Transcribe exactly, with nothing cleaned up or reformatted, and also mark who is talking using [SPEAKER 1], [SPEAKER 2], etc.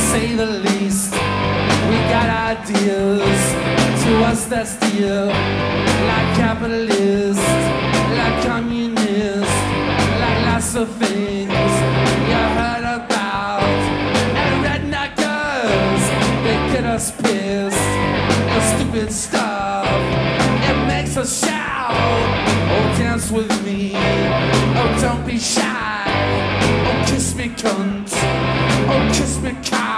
[SPEAKER 1] say the least. We got ideas, to us that's dear. Like capitalist, like communist, like lots of things you heard about. And redneckers, they get us pissed. And stupid stuff, it makes us shout. Oh, dance with me, oh, don't be shy. Oh, kiss me, cunt, oh, kiss me, cow.